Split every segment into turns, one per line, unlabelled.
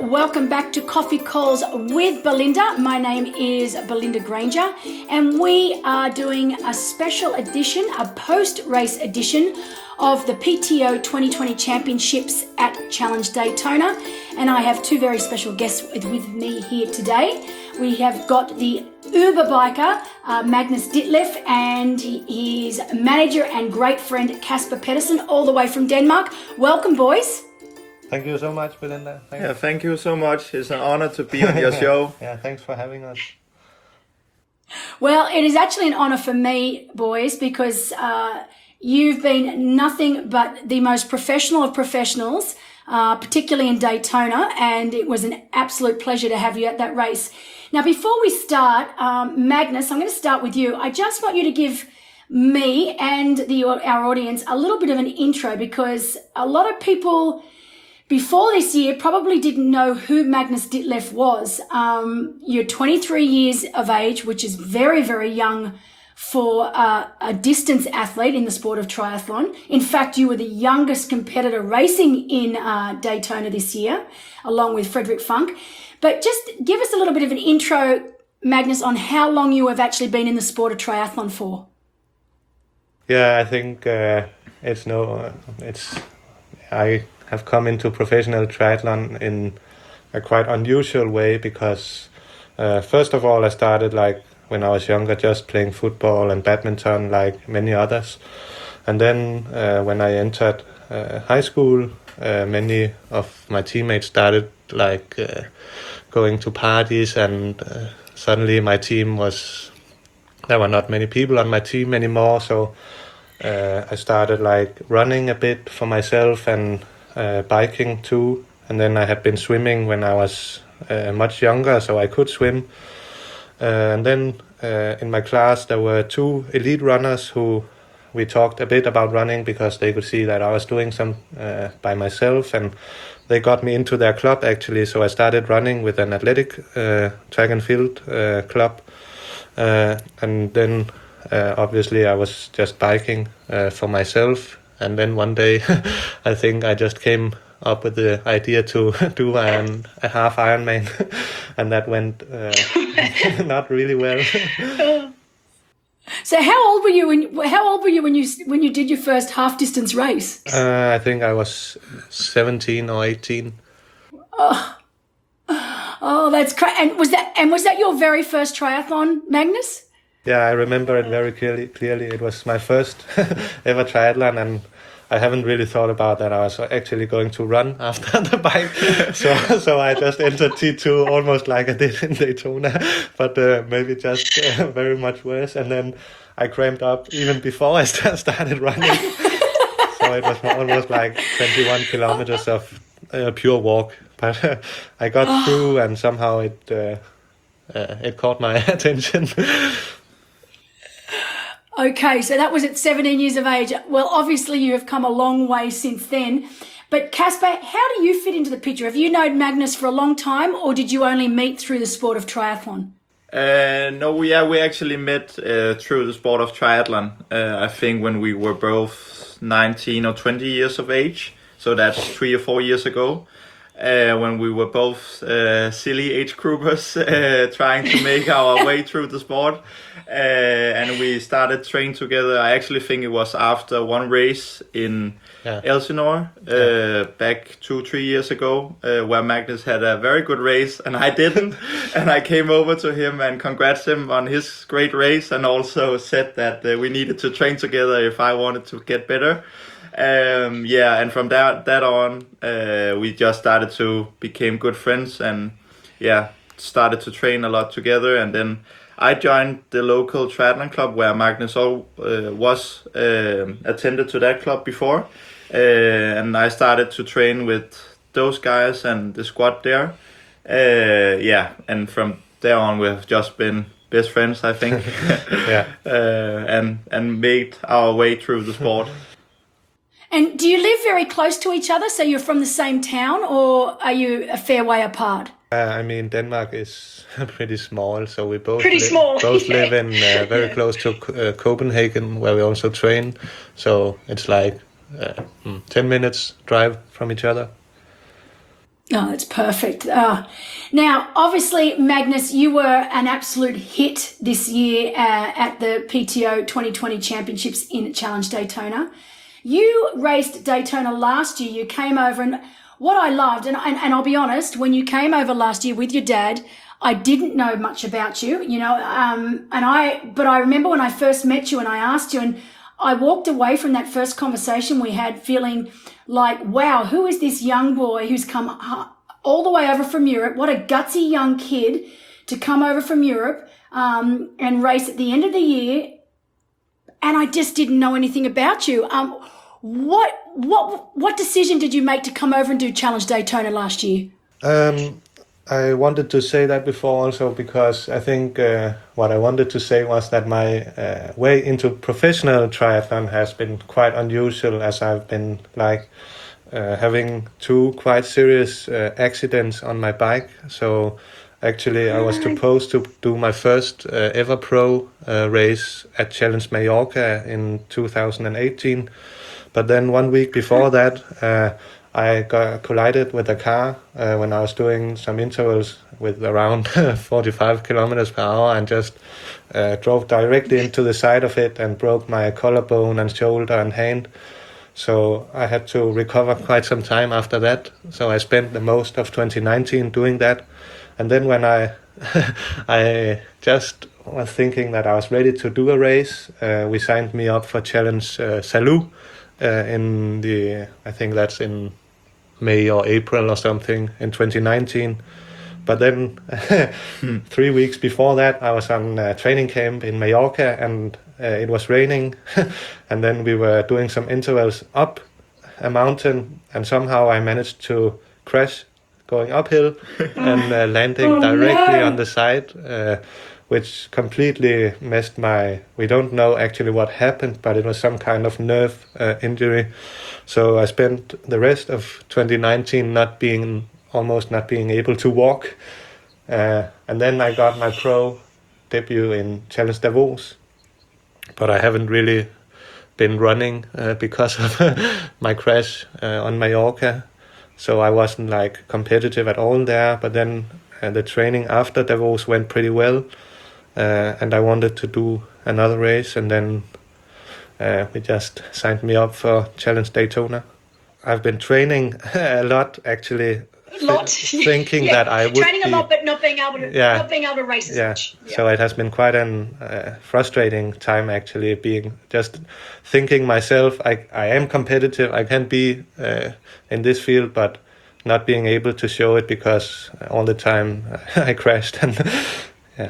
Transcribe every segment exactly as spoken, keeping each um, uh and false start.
welcome back to Coffee Calls with Belinda. My name is Belinda Granger, and we are doing a special edition, a post-race edition of the P T O twenty twenty Championships at Challenge Daytona. And I have two very special guests with, with me here today. We have got the Uber biker, uh, Magnus Ditleff, and his manager and great friend, Kasper Pedersen, all the way from Denmark. Welcome, boys.
Thank you so much, Belinda. Thanks.
Yeah, thank you so much. It's an honor to be on your show.
Yeah, thanks for having us.
Well, it is actually an honor for me, boys, because uh, you've been nothing but the most professional of professionals, uh, particularly in Daytona, and it was an absolute pleasure to have you at that race. Now, before we start, um, Magnus, I'm going to start with you. I just want you to give me and the our audience a little bit of an intro, because a lot of people before this year probably didn't know who Magnus Ditleff was. Um, you're twenty-three years of age, which is very, very young for uh, a distance athlete in the sport of triathlon. In fact, you were the youngest competitor racing in uh, Daytona this year, along with Frederick Funk. But just give us a little bit of an intro, Magnus, on how long you have actually been in the sport of triathlon for.
Yeah, I think uh, it's no, uh, it's, I have come into professional triathlon in a quite unusual way because uh, first of all, I started like when I was younger, just playing football and badminton like many others. And then uh, when I entered uh, high school, uh, many of my teammates started like uh, going to parties, and uh, suddenly my team was, there were not many people on my team anymore. So uh, I started like running a bit for myself and uh, biking too. And then I had been swimming when I was uh, much younger, so I could swim. Uh, and then uh, in my class, there were two elite runners who we talked a bit about running because they could see that I was doing some uh, by myself, and they got me into their club actually. So I started running with an athletic uh, track and field uh, club. Uh, and then uh, obviously I was just biking uh, for myself. And then one day I think I just came up with the idea to do an, a half Ironman, and that went uh, not really well.
So how old were you when how old were you when you when you did your first half distance race?
Uh, I think I was seventeen or eighteen.
Oh, oh, that's crazy! And was that and was that your very first triathlon, Magnus?
Yeah, I remember it very clearly. Clearly, it was my first ever triathlon, and I haven't really thought about that I was actually going to run after the bike. so so I just entered T two almost like I did in Daytona, but uh, maybe just uh, very much worse. And then I cramped up even before I st- started running. So it was almost like twenty-one kilometers of uh, pure walk. But uh, I got through, and somehow it uh, uh, it caught my attention.
Okay, so that was at seventeen years of age. Well, obviously you have come a long way since then. But Kasper, how do you fit into the picture? Have you known Magnus for a long time, or did you only meet through the sport of triathlon?
Uh, no, yeah, we actually met uh, through the sport of triathlon. Uh, I think when we were both nineteen or twenty years of age. So that's three or four years ago. Uh, when we were both uh, silly age groupers uh, trying to make our way through the sport. Uh, and we started training together. I actually think it was after one race in yeah. Elsinore uh, yeah. back two, three years ago, uh, where Magnus had a very good race and I didn't. And I came over to him and congrats him on his great race, and also said that uh, we needed to train together if I wanted to get better. Um, yeah, and from that that on, uh, we just started to become good friends, and yeah, started to train a lot together. And then I joined the local triathlon club where Magnus uh, was uh, attended to that club before, uh, and I started to train with those guys and the squad there. Uh, yeah, and from there on, we have just been best friends, I think. yeah, uh, and and made our way through the sport.
And do you live very close to each other? So you're from the same town, or are you a fair way apart?
Uh, I mean, Denmark is pretty small, so we both
pretty
li-
small.
both live in uh, very close to uh, Copenhagen, where we also train. So it's like uh, ten minutes drive from each other.
Oh, that's perfect. Uh, now, obviously, Magnus, you were an absolute hit this year uh, at the P T O twenty twenty Championships in Challenge Daytona. You raced Daytona last year. You came over, and what I loved, and, and, and I'll be honest, when you came over last year with your dad, I didn't know much about you, you know, um, and I, but I remember when I first met you and I asked you, and I walked away from that first conversation we had feeling like, wow, who is this young boy who's come all the way over from Europe? What a gutsy young kid to come over from Europe um, and race at the end of the year. And I just didn't know anything about you. Um, what what what decision did you make to come over and do Challenge Daytona last year?
Um, I wanted to say that before also because I think uh, what I wanted to say was that my uh, way into professional triathlon has been quite unusual, as I've been like uh, having two quite serious uh, accidents on my bike. So actually I was supposed to do my first uh, ever pro uh, race at Challenge Mallorca in two thousand eighteen. But then one week before that, uh, I got collided with a car uh, when I was doing some intervals with around forty-five kilometers per hour and just uh, drove directly into the side of it and broke my collarbone and shoulder and hand. So I had to recover quite some time after that. So I spent the most of twenty nineteen doing that. And then when I I just was thinking that I was ready to do a race, uh, we signed me up for Challenge uh, Salou uh, in the, I think that's in May or April or something in twenty nineteen. But then three weeks before that, I was on a training camp in Mallorca and uh, it was raining. And then we were doing some intervals up a mountain and somehow I managed to crash going uphill and uh, landing
Oh,
directly
no.
on the side, uh, which completely messed my, we don't know actually what happened, but it was some kind of nerve uh, injury. So I spent the rest of twenty nineteen not being, almost not being able to walk. Uh, and then I got my pro debut in Challenge Davos, but I haven't really been running uh, because of my crash uh, on Mallorca. So I wasn't like competitive at all there, but then uh, the training after Davos went pretty well. Uh, and I wanted to do another race, and then uh, we just signed me up for Challenge Daytona. I've been training a lot, actually,
A lot.
th- thinking
Yeah.
that I would
Training
be,
a lot, but not being able to
Yeah.
not being able to race as
yeah.
much. Yeah.
So it has been quite an uh, frustrating time, actually, being just thinking myself, I I am competitive, I can be uh, in this field, but not being able to show it because all the time I crashed and yeah.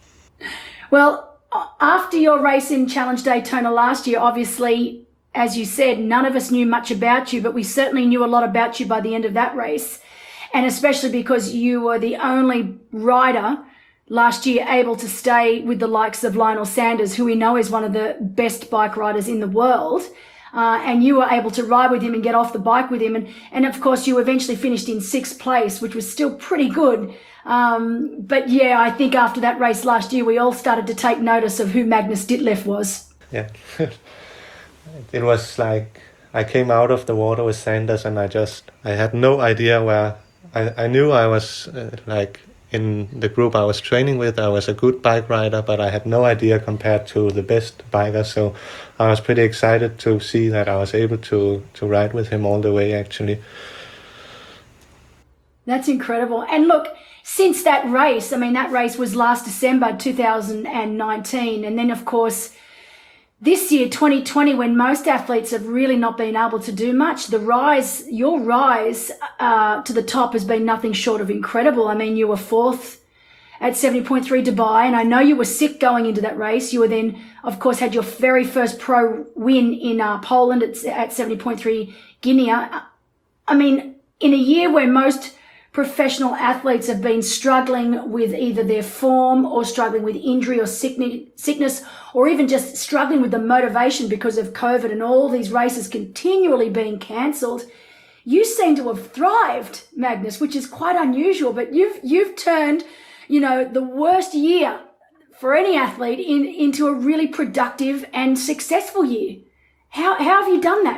Well, after your race in Challenge Daytona last year, obviously, as you said, none of us knew much about you, but we certainly knew a lot about you by the end of that race. And especially because you were the only rider last year able to stay with the likes of Lionel Sanders, who we know is one of the best bike riders in the world. Uh, and you were able to ride with him and get off the bike with him. And, and of course, you eventually finished in sixth place, which was still pretty good. Um, but yeah, I think after that race last year, we all started to take notice of who Magnus Ditlev was.
Yeah. It was like I came out of the water with Sanders and I just, I had no idea where, I, I knew I was uh, like in the group I was training with, I was a good bike rider, but I had no idea compared to the best bikers. So I was pretty excited to see that I was able to, to ride with him all the way, actually.
That's incredible. And look, since that race, I mean, that race was last December two thousand nineteen. And then, of course, this year, twenty twenty, when most athletes have really not been able to do much, the rise, your rise uh, to the top has been nothing short of incredible. I mean, you were fourth at seventy point three Dubai, and I know you were sick going into that race. You were then, of course, had your very first pro win in uh, Poland at, at seventy point three Guinea. I mean, in a year where most professional athletes have been struggling with either their form or struggling with injury or sickness, or even just struggling with the motivation because of COVID and all these races continually being cancelled, you seem to have thrived, Magnus, which is quite unusual. But you've you've turned, you know, the worst year for any athlete in, into a really productive and successful year. How how have you done that?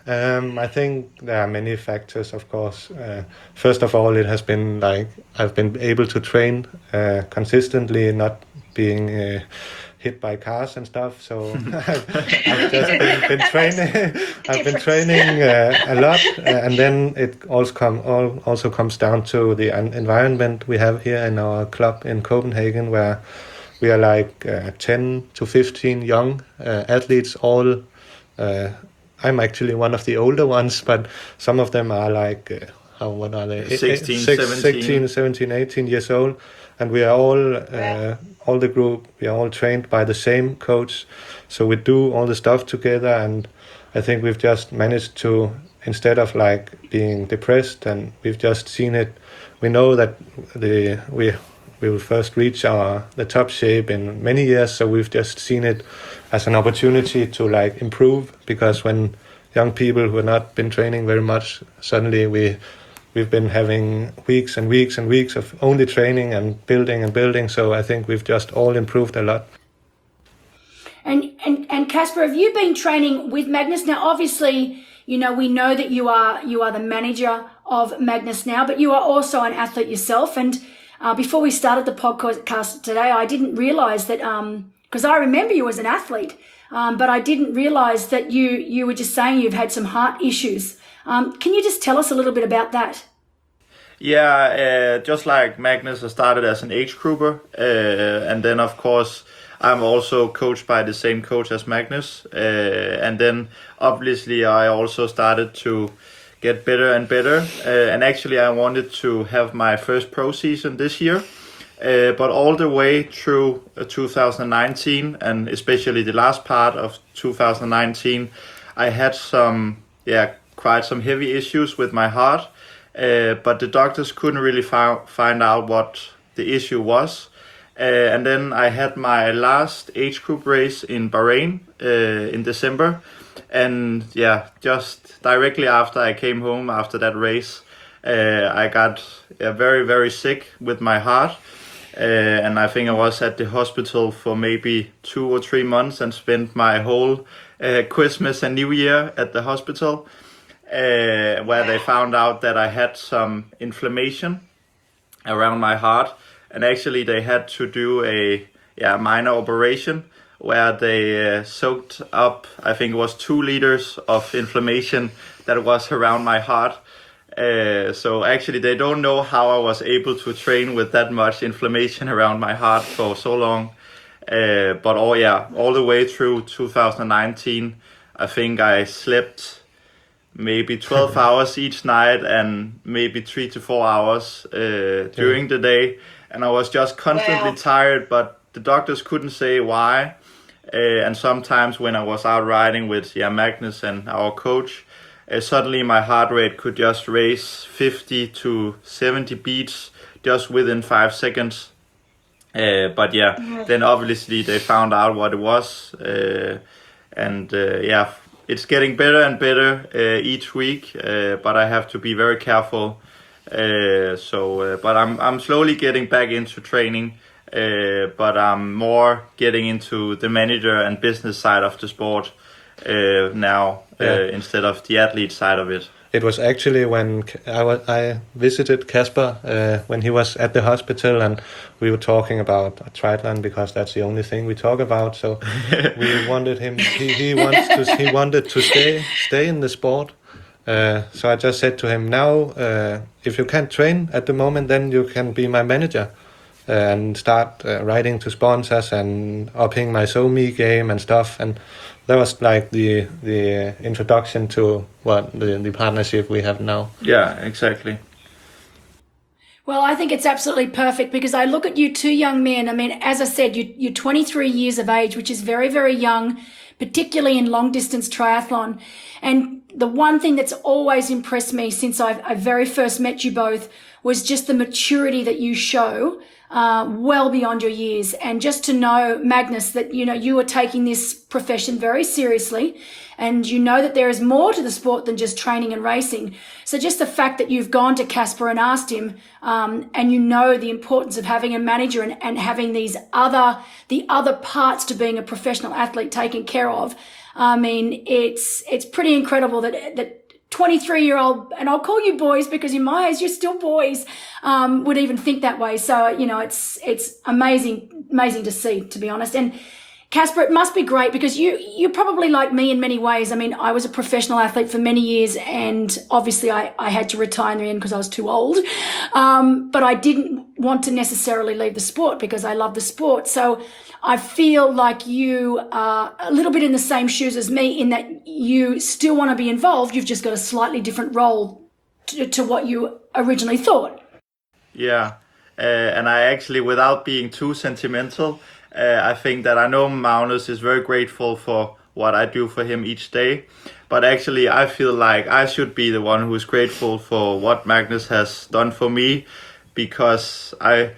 Um, I think there are many factors, of course. Uh, first of all, it has been like I've been able to train uh, consistently, not being uh, hit by cars and stuff. So I've, I've just been, been training. I've been training uh, a lot, uh, and then it also come all, also comes down to the en- environment we have here in our club in Copenhagen, where we are like uh, ten to fifteen young uh, athletes, all. Uh, I'm actually one of the older ones, but some of them are like, uh, how, what are they?
sixteen,
Six,
seventeen.
sixteen, seventeen, eighteen years old. And we are all, uh, all the group, we are all trained by the same coach. So we do all the stuff together. And I think we've just managed to, instead of like being depressed, and we've just seen it, we know that the we we will first reach our the top shape in many years. So we've just seen it as an opportunity to like improve, because when young people who have not been training very much, suddenly we we've been having weeks and weeks and weeks of only training and building and building. So I think we've just all improved a lot.
And and and Casper, have you been training with Magnus? Now, obviously, you know, we know that you are you are the manager of Magnus now, but you are also an athlete yourself. And uh, before we started the podcast today, I didn't realize that, um, because I remember you as an athlete, um, but I didn't realize that you you were just saying you've had some heart issues. Um, can you just tell us a little bit about that?
Yeah, uh, just like Magnus, I started as an age grouper, uh, and then of course I'm also coached by the same coach as Magnus, uh, and then obviously I also started to get better and better, uh, and actually I wanted to have my first pro season this year, uh, but all the way through uh, two thousand nineteen, and especially the last part of two thousand nineteen, I had some, yeah, quite some heavy issues with my heart, uh, but the doctors couldn't really fi- find out what the issue was. Uh, and then I had my last age group race in Bahrain uh, in December, and yeah, just directly after I came home after that race, uh, I got yeah, very very sick with my heart, uh, and I think I was at the hospital for maybe two or three months and spent my whole uh, Christmas and New Year at the hospital, uh, where they found out that I had some inflammation around my heart. And actually, they had to do a yeah minor operation where they uh, soaked up, I think it was two liters of inflammation that was around my heart. Uh, so actually, they don't know how I was able to train with that much inflammation around my heart for so long. Uh, but oh yeah, all the way through two thousand nineteen, I think I slept maybe twelve hours each night and maybe three to four hours uh, during the day. And I was just constantly
Wow.
tired, but the doctors couldn't say why. Uh, and sometimes when I was out riding with yeah, Magnus and our coach, uh, suddenly my heart rate could just raise fifty to seventy beats just within five seconds. Uh, but yeah, then obviously they found out what it was. Uh, and uh, yeah, it's getting better and better uh, each week, uh, but I have to be very careful. Uh, so, uh, but I'm I'm slowly getting back into training, uh, but I'm more getting into the manager and business side of the sport uh, now uh,
Yeah.
instead of the athlete side of it.
It was actually when I, was, I visited Casper uh, when he was at the hospital, and we were talking about triathlon because that's the only thing we talk about. So we wanted him. He, he wants to. He wanted to stay stay in the sport. Uh, so I just said to him, now, uh, if you can't train at the moment, then you can be my manager uh, and start uh, writing to sponsors and upping my SoMe game and stuff. And that was like the the introduction to what the, the partnership we have now.
Yeah, exactly.
Well, I think it's absolutely perfect because I look at you two young men. I mean, as I said, you, you're twenty-three years of age, which is very, very young, particularly in long distance triathlon. And the one thing that's always impressed me since I've, I very first met you both was just the maturity that you show uh, well beyond your years. And just to know, Magnus, that, you know, you are taking this profession very seriously, and you know that there is more to the sport than just training and racing. So just the fact that you've gone to Casper and asked him, um, and you know the importance of having a manager and, and having these other, the other parts to being a professional athlete taken care of. I mean, it's, it's pretty incredible that, that twenty-three year old, and I'll call you boys because in my eyes, you're still boys, um, would even think that way. So, you know, it's, it's amazing, amazing to see, to be honest. And Casper, it must be great because you, you're probably like me in many ways. I mean, I was a professional athlete for many years, and obviously I, I had to retire in the end because I was too old. Um, but I didn't want to necessarily leave the sport because I love the sport. So I feel like you are a little bit in the same shoes as me in that you still want to be involved. You've just got a slightly different role to, to what you originally thought.
Yeah. Uh, and I actually, without being too sentimental, Uh, I think that I know Magnus is very grateful for what I do for him each day. But actually, I feel like I should be the one who is grateful for what Magnus has done for me, because I,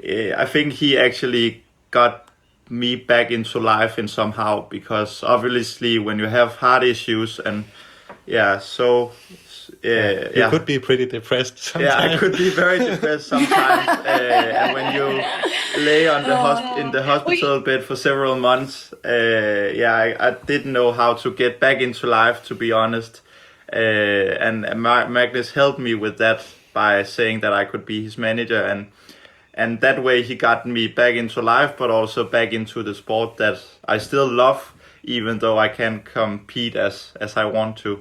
I think he actually got me back into life in somehow. Because obviously, when you have heart issues and yeah, so. Uh,
you
yeah.
could be pretty depressed sometimes.
Yeah, I could be very depressed sometimes. uh, and when you lay on the hosp- in the hospital bed for several months, uh, yeah, I, I didn't know how to get back into life, to be honest. Uh, and Ma- Magnus helped me with that by saying that I could be his manager, and and that way he got me back into life, but also back into the sport that I still love, even though I can't compete as as I want to.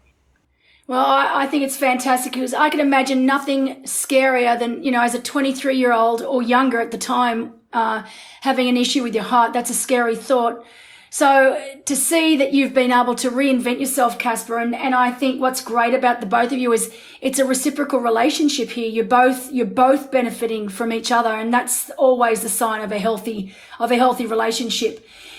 Well, I, I think it's fantastic because I can imagine nothing scarier than, you know, as a twenty-three year old or younger at the time, uh, having an issue with your heart. That's a scary thought. So to see that you've been able to reinvent yourself, Casper, and, and I think what's great about the both of you is it's a reciprocal relationship here. You're both, you're both benefiting from each other, and that's always the sign of a healthy, of a healthy relationship.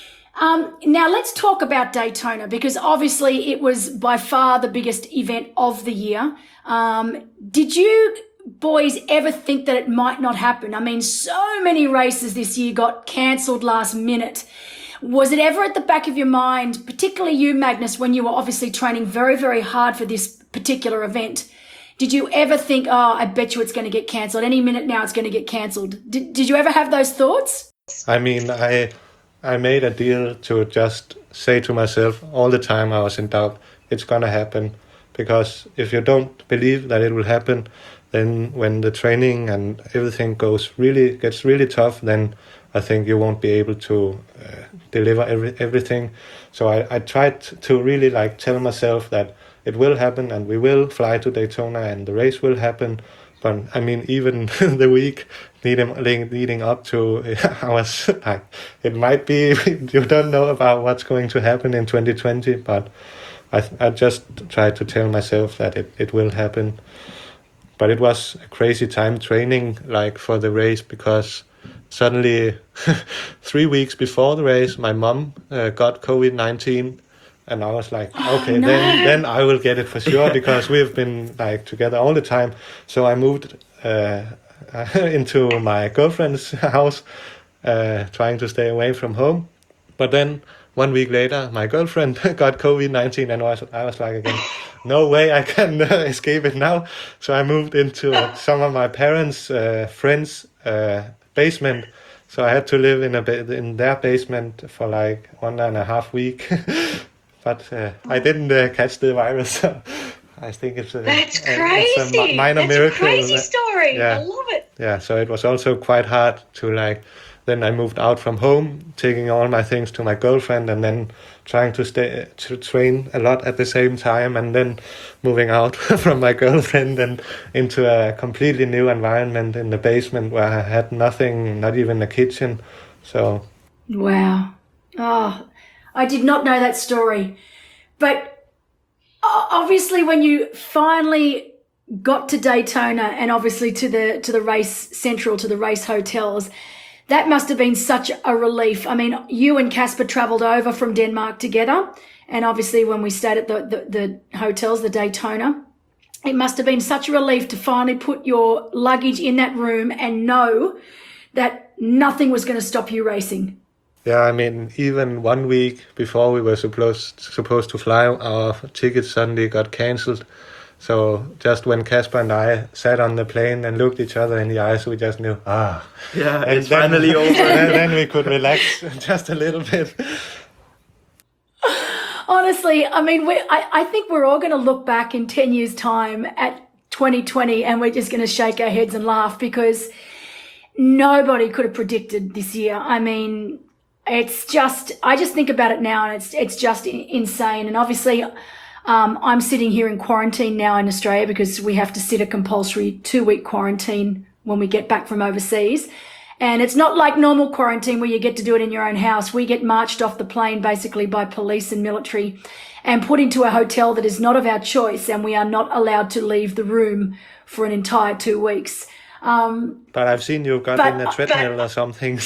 Um, now let's talk about Daytona, because obviously it was by far the biggest event of the year. Um, did you boys ever think that it might not happen? I mean, so many races this year got cancelled last minute. Was it ever at the back of your mind, particularly you, Magnus, when you were obviously training very, very hard for this particular event? Did you ever think, oh, I bet you it's going to get cancelled. Any minute now it's going to get cancelled. Did, did you ever have those thoughts?
I mean, I... I made a deal to just say to myself all the time I was in doubt, it's gonna happen. Because if you don't believe that it will happen, then when the training and everything goes really, gets really tough, then I think you won't be able to uh, deliver every, everything. So I, I tried to really like tell myself that it will happen and we will fly to Daytona and the race will happen. But I mean, even the week leading, leading up to, I was like, it might be, you don't know about what's going to happen in twenty twenty, but I I just tried to tell myself that it, it will happen. But it was a crazy time training, like for the race, because suddenly, three weeks before the race, my mom uh, got covid nineteen. And I was like, okay, oh, no. then then I will get it for sure, because we've been like together all the time. So I moved uh, into my girlfriend's house, uh, trying to stay away from home. But then one week later, my girlfriend got covid nineteen, and I was, I was like again, no way I can uh, escape it now. So I moved into uh, some of my parents' uh, friends' uh, basement. So I had to live in a ba- in their basement for like one and a half week. But uh, I didn't uh, catch the virus. So I think it's a,
That's
a,
crazy.
it's a minor
That's
miracle.
a crazy story.
Yeah.
I love it.
Yeah, so it was also quite hard to like, then I moved out from home, taking all my things to my girlfriend, and then trying to stay to train a lot at the same time, and then moving out from my girlfriend and into a completely new environment in the basement where I had nothing, not even a kitchen. So
wow. Oh, I did not know that story. But obviously when you finally got to Daytona and obviously to the to the race central, to the race hotels, that must have been such a relief. I mean, you and Casper travelled over from Denmark together, and obviously when we stayed at the, the, the hotels, the Daytona, it must have been such a relief to finally put your luggage in that room and know that nothing was going to stop you racing.
Yeah, I mean, even one week before we were supposed supposed to fly, our tickets suddenly got cancelled. So just when Casper and I sat on the plane and looked each other in the eyes, we just knew, ah,
Yeah,
and
it's
then-
finally over.
then, then we could relax just a little bit.
Honestly, I mean, we, I, I think we're all going to look back in ten years' time at twenty twenty and we're just going to shake our heads and laugh because nobody could have predicted this year. I mean, it's just, I just think about it now and it's it's just insane. And obviously, um, I'm sitting here in quarantine now in Australia because we have to sit a compulsory two-week quarantine when we get back from overseas. And it's not like normal quarantine where you get to do it in your own house. We get marched off the plane basically by police and military and put into a hotel that is not of our choice, and we are not allowed to leave the room for an entire two weeks. Um,
But I've seen you've got
But-
in a treadmill or something.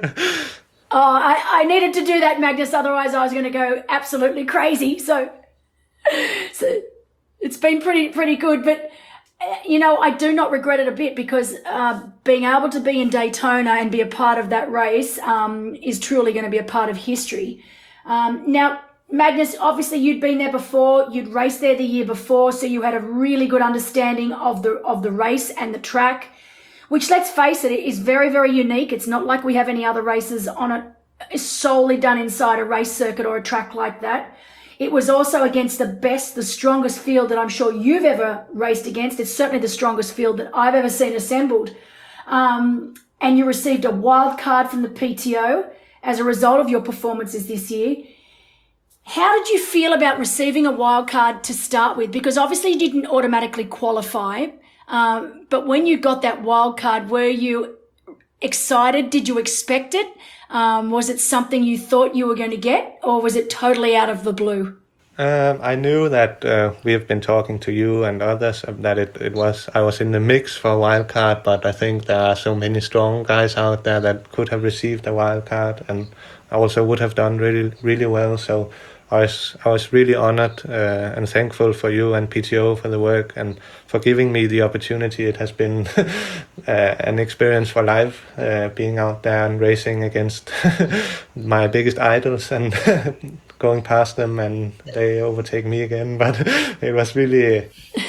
oh, I, I needed to do that, Magnus, otherwise I was going to go absolutely crazy. So, so it's been pretty pretty good, but uh, you know, I do not regret it a bit because uh, being able to be in Daytona and be a part of that race um, is truly going to be a part of history. Um, now, Magnus, obviously you'd been there before, you'd raced there the year before, so you had a really good understanding of the of the race and the track, which, let's face it, is very, very unique. It's not like we have any other races on it solely done inside a race circuit or a track like that. It was also against the best, the strongest field that I'm sure you've ever raced against. It's certainly the strongest field that I've ever seen assembled. Um, and you received a wild card from the P T O as a result of your performances this year. How did you feel about receiving a wild card to start with? Because obviously you didn't automatically qualify, um, but when you got that wild card, were you excited? Did you expect it? Um, was it something you thought you were going to get, or was it totally out of the blue?
Um, I knew that uh, we have been talking to you and others uh, that it, it was I was in the mix for a wild card, but I think there are so many strong guys out there that could have received a wild card and also would have done really really well. So I was I was really honored uh, and thankful for you and P T O for the work and for giving me the opportunity. It has been uh, an experience for life, uh, being out there and racing against my biggest idols and going past them, and they overtake me again. But it was really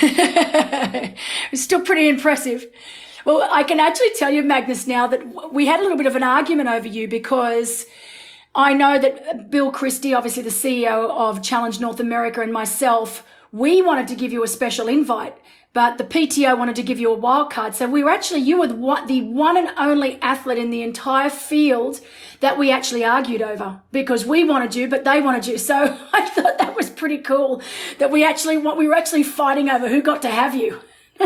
It's still pretty impressive. Well, I can actually tell you, Magnus, now that we had a little bit of an argument over you because I know that Bill Christie, obviously the C E O of Challenge North America, and myself, we wanted to give you a special invite, but the P T O wanted to give you a wild card. So we were actually, you were the one and only athlete in the entire field that we actually argued over because we wanted you, but they wanted you. So I thought that was pretty cool that we actually, what we were actually fighting over who got to have you.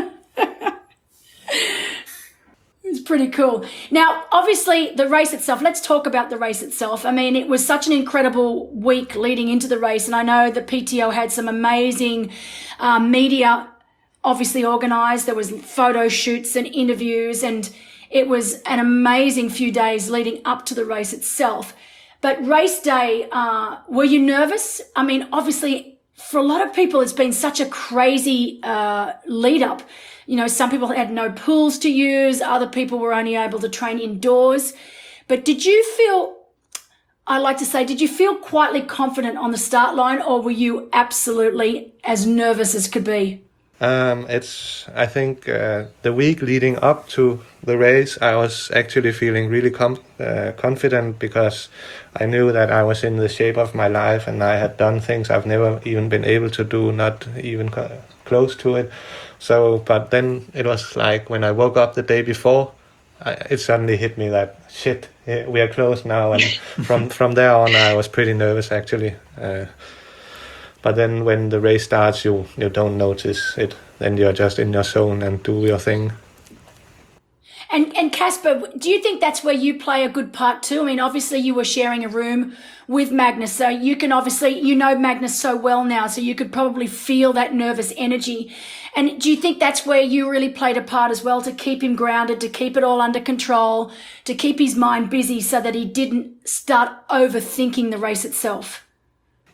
It's pretty cool. Now, obviously, the race itself, let's talk about the race itself. I mean, it was such an incredible week leading into the race, and I know the P T O had some amazing uh, media obviously organised. There was photo shoots and interviews, and it was an amazing few days leading up to the race itself. But race day, uh, were you nervous? I mean, obviously, for a lot of people, it's been such a crazy uh, lead up. You know, some people had no pools to use. Other people were only able to train indoors. But did you feel, I like to say, did you feel quietly confident on the start line, or were you absolutely as nervous as could be?
Um, it's, I think, uh, the week leading up to the race, I was actually feeling really com- uh, confident because I knew that I was in the shape of my life and I had done things I've never even been able to do, not even co- close to it. So, but then it was like when I woke up the day before, I, it suddenly hit me that, shit, we are close now. And from, from there on, I was pretty nervous, actually. Uh, But then when the race starts, you, you don't notice it. Then you're just in your zone and do your thing.
And and Casper, do you think that's where you play a good part too? I mean, obviously you were sharing a room with Magnus, so you can obviously, you know Magnus so well now, so you could probably feel that nervous energy. And do you think that's where you really played a part as well, to keep him grounded, to keep it all under control, to keep his mind busy so that he didn't start overthinking the race itself?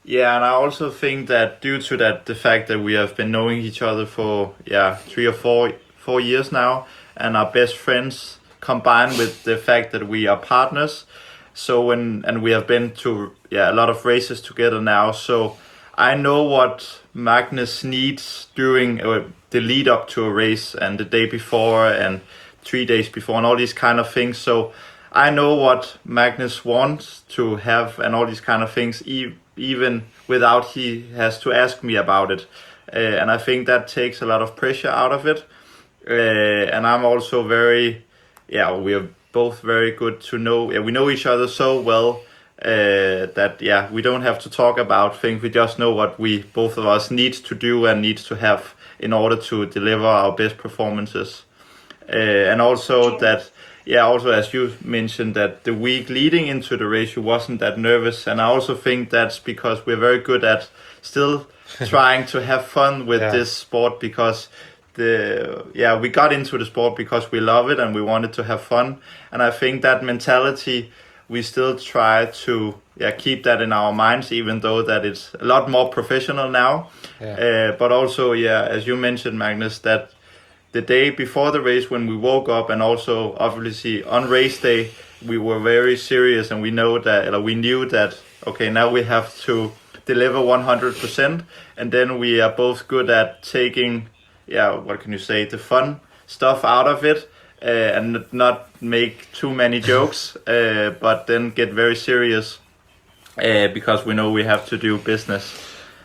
Yeah, and I also think that due to that, the fact that we have been knowing each other for yeah three or four four years now, and are best friends, combined with the fact that we are partners. So when and we have been to yeah a lot of races together now. So I know what Magnus needs during uh, the lead up to a race and the day before and three days before and all these kind of things. So I know what Magnus wants to have and all these kind of things, e- even without he has to ask me about it. Uh, and I think that takes a lot of pressure out of it. Uh, and I'm also very, yeah, we are both very good to know. Yeah, we know each other so well uh, that, yeah, we don't have to talk about things. We just know what we, both of us, need to do and need to have in order to deliver our best performances. Uh, and also that, yeah, also as you mentioned, that the week leading into the race, you wasn't that nervous. And I also think that's because we're very good at still trying to have fun with
Yeah.
this sport, because the, yeah, we got into the sport because we love it and we wanted to have fun. And I think that mentality, we still try to, yeah, keep that in our minds, even though that it's a lot more professional now.
Yeah.
Uh, but also, yeah, as you mentioned, Magnus, that the day before the race, when we woke up, and also obviously on race day, we were very serious, and we know that, or we knew that, okay, now we have to deliver one hundred percent, and then we are both good at taking, yeah, what can you say, the fun stuff out of it, uh, and not make too many jokes, uh, but then get very serious, uh, because we know we have to do business.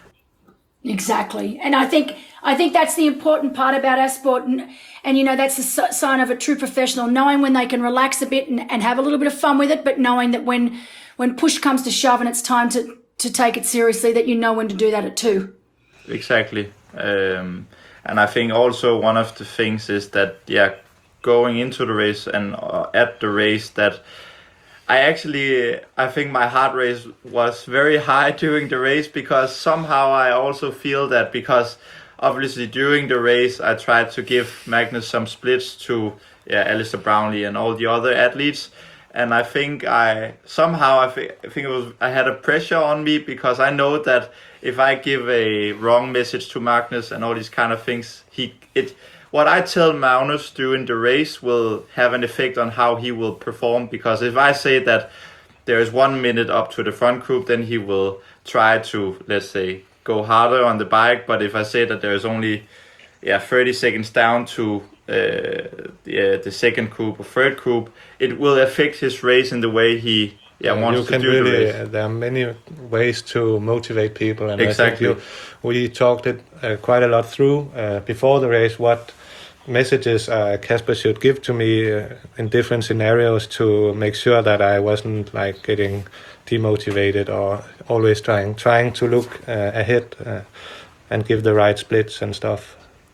Exactly. And I think I think that's the important part about our sport. And, and you know, that's the s- sign of a true professional, knowing when they can relax a bit and, and have a little bit of fun with it, but knowing that when when push comes to shove and it's time to, to take it seriously, that you know when to do that at two.
Exactly. Um, and I think also one of the things is that, yeah, going into the race and uh, at the race, that I actually, I think my heart rate was very high during the race, because somehow I also feel that, because obviously during the race I tried to give Magnus some splits to, yeah, Alistair Brownlee and all the other athletes. And I think I somehow I, th- I think it was I had a pressure on me, because I know that if I give a wrong message to Magnus and all these kind of things, he it what I tell Magnus during the race will have an effect on how he will perform. Because if I say that there is one minute up to the front group, then he will try to, let's say, go harder on the bike. But if I say that there is only, yeah, thirty seconds down to uh, the, uh, the second group or third group, it will affect his race in the way he yeah,
Uh,
wants
you
to
can
do
really,
the race.
uh, there are many ways to motivate people, and
Exactly.
I think you, we talked it uh, quite a lot through uh, before the race, what messages uh, Casper should give to me uh, in different scenarios to make sure that I wasn't like getting demotivated, or always trying trying to look uh, ahead uh, and give the right splits and stuff.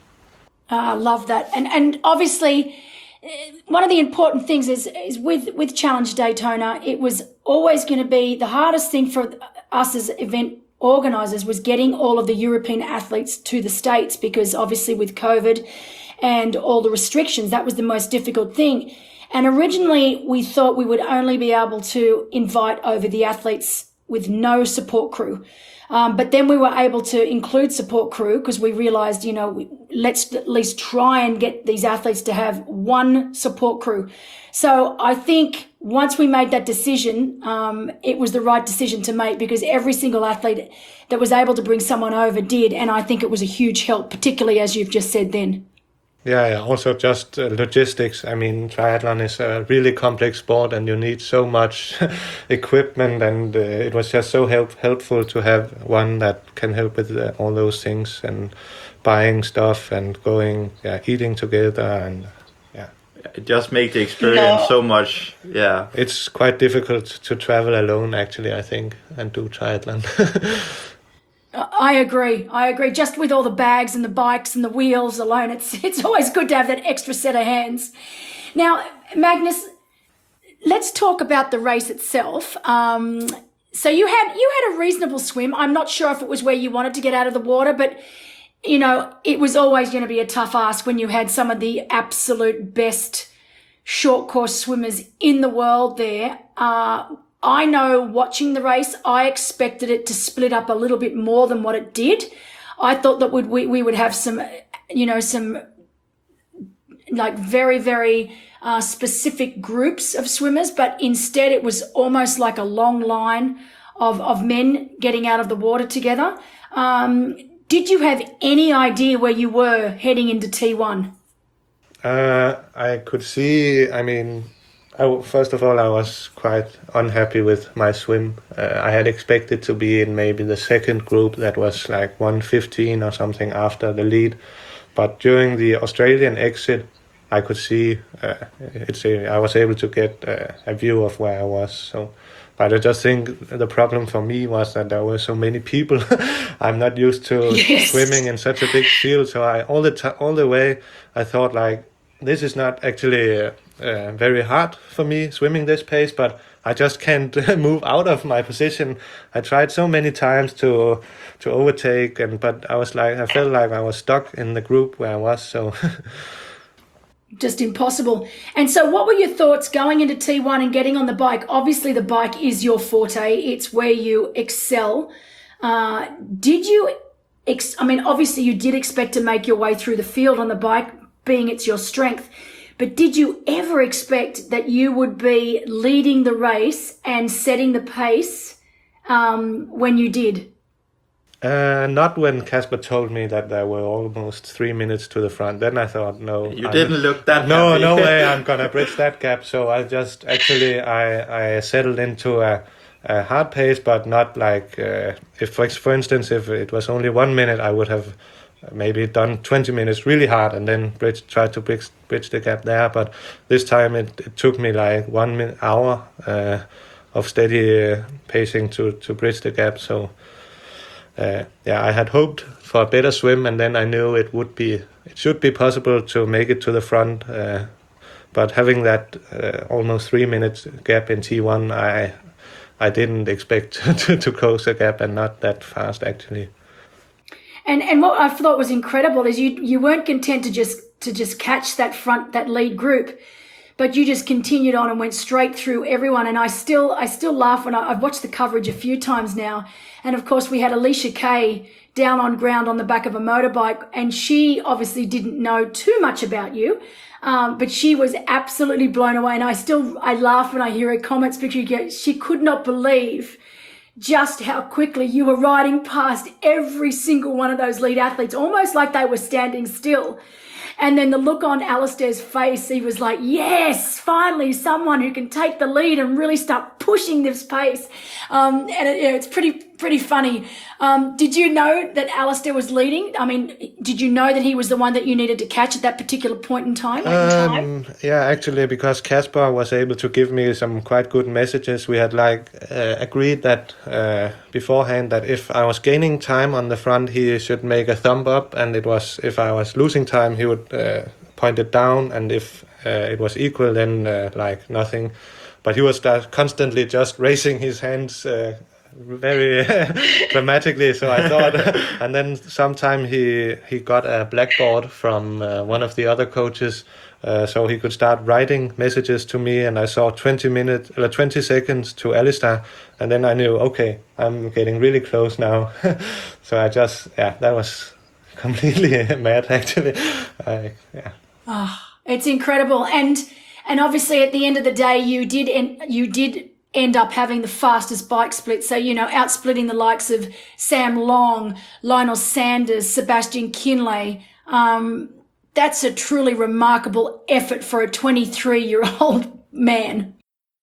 I uh, love that. And and obviously, uh, one of the important things is is with with Challenge Daytona, it was always going to be the hardest thing for us as event organisers was getting all of the European athletes to the States, because obviously with COVID and all the restrictions, that was the most difficult thing. And originally we thought we would only be able to invite over the athletes with no support crew. Um, but then we were able to include support crew, because we realized, you know, we, let's at least try and get these athletes to have one support crew. So I think once we made that decision, um, it was the right decision to make, because every single athlete that was able to bring someone over did. And I think it was a huge help, particularly as you've just said then.
Yeah, yeah. Also just uh, logistics. I mean, triathlon is a really complex sport, and you need so much equipment, and uh, it was just so help helpful to have one that can help with uh, all those things, and buying stuff and going, yeah, eating together, and yeah.
It just make the experience
No.
so much, yeah.
It's quite difficult to travel alone, actually, I think, and do triathlon.
I agree. I agree. Just with all the bags and the bikes and the wheels alone, it's it's always good to have that extra set of hands. Now, Magnus, let's talk about the race itself. Um, so you had you had a reasonable swim. I'm not sure if it was where you wanted to get out of the water, but you know, it was always going to be a tough ask when you had some of the absolute best short course swimmers in the world there. Uh, I know watching the race, I expected it to split up a little bit more than what it did. I thought that would we, we would have some, you know, some like very, very uh, specific groups of swimmers, but instead it was almost like a long line of, of men getting out of the water together. Um, did you have any idea where you were heading into T one?
Uh, I could see, I mean, I, first of all, I was quite unhappy with my swim. Uh, I had expected to be in maybe the second group that was like one fifteen or something after the lead. But during the Australian exit, I could see, uh, it's a, I was able to get uh, a view of where I was. So, but I just think the problem for me was that there were so many people. I'm not used to
Yes.
swimming in such a big field. So I all the t- all the way I thought like, this is not actually uh, uh, very hard for me swimming this pace, but I just can't move out of my position. I tried so many times to to overtake, and but I was like, I felt like I was stuck in the group where I was. So
Just impossible. And so what were your thoughts going into T one and getting on the bike? Obviously the bike is your forte. It's where you excel. Uh, did you, ex- I mean, obviously you did expect to make your way through the field on the bike, being it's your strength. But did you ever expect that you would be leading the race and setting the pace um, when you did?
uh, not when Casper told me that there were almost three minutes to the front. Then I thought, no,
You
I'm-
didn't look that
No,
happy.
no way I'm gonna bridge that gap. So I just actually I I settled into a, a hard pace, but not like uh, if for for instance if it was only one minute, I would have maybe done twenty minutes really hard and then bridge try to bridge bridge the gap there. But this time it, it took me like one min- hour uh, of steady uh, pacing to to bridge the gap. So. Uh, yeah, I had hoped for a better swim, and then I knew it would be, it should be possible to make it to the front. Uh, but having that uh, almost three minutes gap in T one, I I didn't expect to, to close the gap, and not that fast actually.
And and what I thought was incredible is you you weren't content to just to just catch that front that lead group, but you just continued on and went straight through everyone. And I still I still laugh when I, I've watched the coverage a few times now. And of course we had Alicia Kay down on ground on the back of a motorbike, and she obviously didn't know too much about you, um, but she was absolutely blown away. And I still I laugh when I hear her comments because you get, she could not believe just how quickly you were riding past every single one of those lead athletes, almost like they were standing still. And then the look on Alistair's face, he was like, yes, finally someone who can take the lead and really start pushing this pace. Um, and it, yeah, it's pretty, pretty funny. Um, did you know that Alistair was leading? I mean, did you know that he was the one that you needed to catch at that particular point in time?
Um, yeah, actually, because Casper was able to give me some quite good messages. We had like uh, agreed that uh, beforehand that if I was gaining time on the front, he should make a thumb up, and it was if I was losing time, he would uh, point it down, and if uh, it was equal, then uh, like nothing. But he was uh, constantly just raising his hands. Uh, very dramatically, so I thought, and then sometime he he got a blackboard from uh, one of the other coaches, uh, so he could start writing messages to me, and I saw twenty minutes, uh, twenty seconds to Alistair, and then I knew, okay, I'm getting really close now. So I just, yeah, that was completely mad actually. I, yeah.
Oh, it's incredible. And and obviously at the end of the day, you did en- you did end up having the fastest bike split. So, you know, outsplitting the likes of Sam Long, Lionel Sanders, Sebastian Kinley. Um, that's a truly remarkable effort for a twenty-three-year-old man.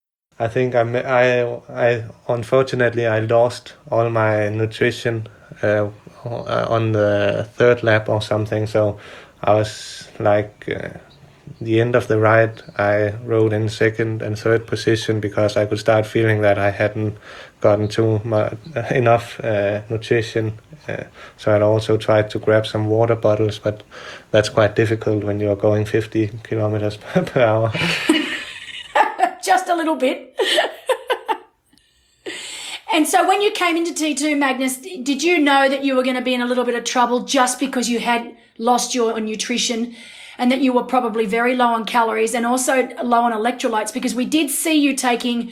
I think I, I, I unfortunately I lost all my nutrition uh, on the third lap or something. So I was like, uh, the end of the ride, I rode in second and third position because I could start feeling that I hadn't gotten too much, enough uh, nutrition. Uh, so I'd also tried to grab some water bottles, but that's quite difficult when you're going fifty kilometers per hour.
Just a little bit. And so when you came into T two, Magnus, did you know that you were going to be in a little bit of trouble just because you had lost your nutrition and that you were probably very low on calories and also low on electrolytes? Because we did see you taking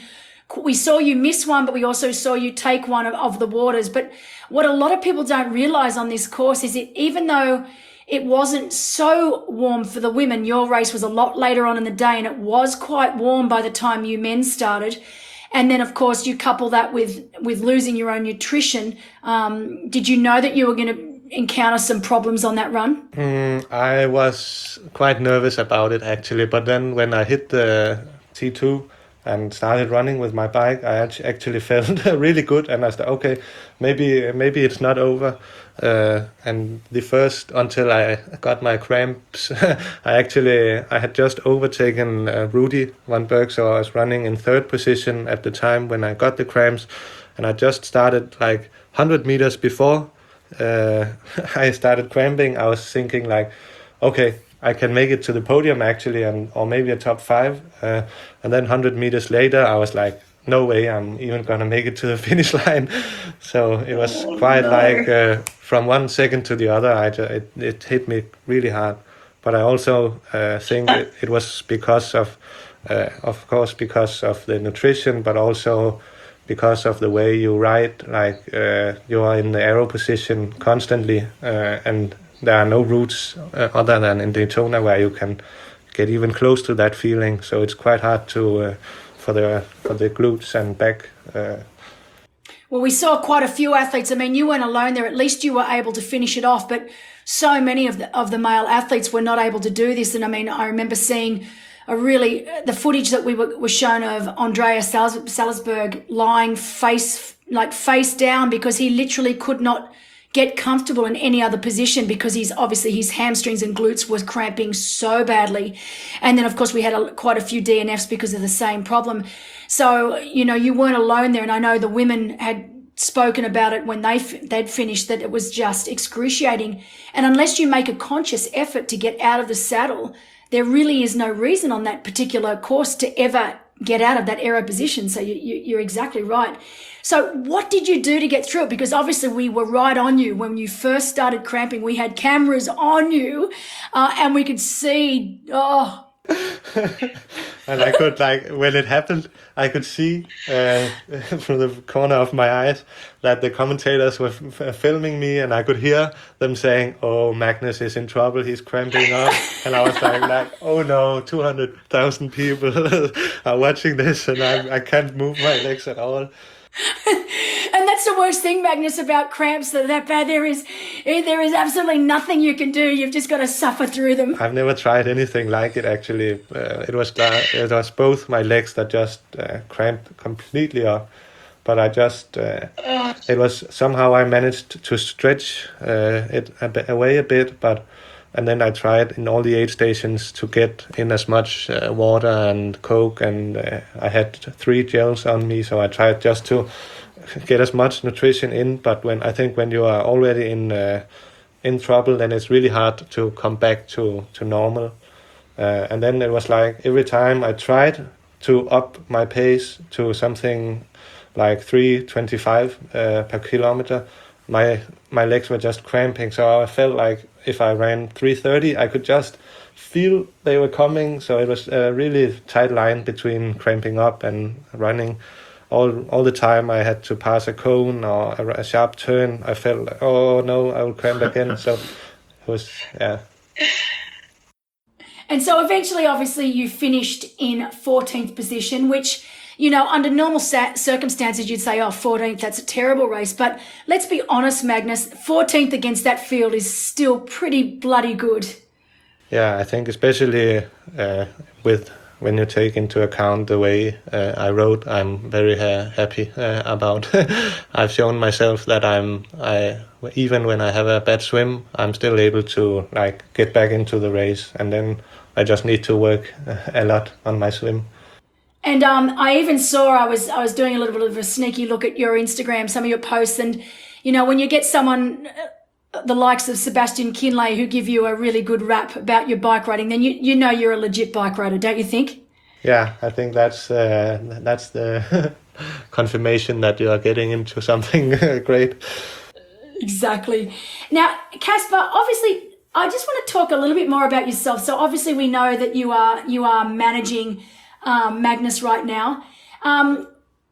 we saw you miss one, but we also saw you take one of, of the waters. But what a lot of people don't realize on this course is that even though it wasn't so warm for the women, your race was a lot later on in the day, and it was quite warm by the time you men started. And then, of course, you couple that with, with losing your own nutrition. Um, did you know that you were going to encounter some problems on that run?
Mm, I was quite nervous about it, actually. But then when I hit the T two and started running with my bike, I act- actually felt really good. And I said, okay, maybe maybe it's not over. Uh, and the first, until I got my cramps, I actually, I had just overtaken uh, Rudy Van Berg, so I was running in third position at the time when I got the cramps, and I just started like one hundred meters before uh, I started cramping. I was thinking like, okay, I can make it to the podium actually, and or maybe a top five, uh, and then one hundred meters later, I was like, no way I'm even gonna make it to the finish line. So it was
Oh,
quite
no.
like uh, from one second to the other, I ju- it, it hit me really hard. But I also uh, think it, it was because of, uh, of course, because of the nutrition, but also because of the way you ride. Like uh, you are in the aero position constantly, uh, and there are no routes uh, other than in Daytona where you can get even close to that feeling. So it's quite hard to. Uh, for the for the glutes and back. Uh.
Well, we saw quite a few athletes. I mean, you weren't alone there. At least you were able to finish it off. But so many of the of the male athletes were not able to do this. And I mean, I remember seeing a really the footage that we were, were shown of Andreas Sals- Salzberg lying face like face down because he literally could not get comfortable in any other position because he's obviously his hamstrings and glutes were cramping so badly. And then of course we had a, quite a few D N Fs because of the same problem. So, you know, you weren't alone there. And I know the women had spoken about it when they, they'd finished, that it was just excruciating. And unless you make a conscious effort to get out of the saddle, there really is no reason on that particular course to ever get out of that aero position. So you, you, you're exactly right. So what did you do to get through it? Because obviously we were right on you when you first started cramping. We had cameras on you uh, and we could see, oh.
And I could, like, when it happened, I could see uh, from the corner of my eyes that the commentators were f- filming me, and I could hear them saying, oh, Magnus is in trouble, he's cramping up. And I was like, like oh no, two hundred thousand people are watching this, and I, I can't move my legs at all.
And that's the worst thing, Magnus, about cramps that are that bad. There is, there is absolutely nothing you can do. You've just got to suffer through them.
I've never tried anything like it, actually. Uh, it was uh, it was both my legs that just uh, cramped completely up. But I just, uh, it was somehow I managed to stretch uh, it a bit, away a bit, but and then I tried in all the aid stations to get in as much uh, water and Coke, and uh, I had three gels on me, so I tried just to get as much nutrition in. But when I think when you are already in uh, in trouble, then it's really hard to come back to to normal. Uh, and then it was like every time I tried to up my pace to something like three twenty-five uh, per kilometer, my my legs were just cramping. So I felt like if I ran three thirty, I could just feel they were coming. So it was a really tight line between cramping up and running. All all the time I had to pass a cone or a, a sharp turn. I felt like, oh no, I will cramp again. So it was, yeah.
And so eventually, obviously, you finished in fourteenth position, which, you know, under normal sa- circumstances, you'd say, oh, fourteenth, that's a terrible race. But let's be honest, Magnus, fourteenth against that field is still pretty bloody good.
Yeah, I think especially uh, with when you take into account the way uh, I rode, I'm very ha- happy uh, about. I've shown myself that I'm, I even when I have a bad swim, I'm still able to like get back into the race, and then I just need to work a lot on my swim.
And um, I even saw, I was I was doing a little bit of a sneaky look at your Instagram, some of your posts, and, you know, when you get someone, uh, the likes of Sebastian Kinley, who give you a really good rap about your bike riding, then you, you know you're a legit bike rider, don't you think?
Yeah, I think that's uh, that's the confirmation that you are getting into something great.
Exactly. Now, Casper, obviously, I just want to talk a little bit more about yourself. So obviously we know that you are you are managing um, Magnus right now. Um,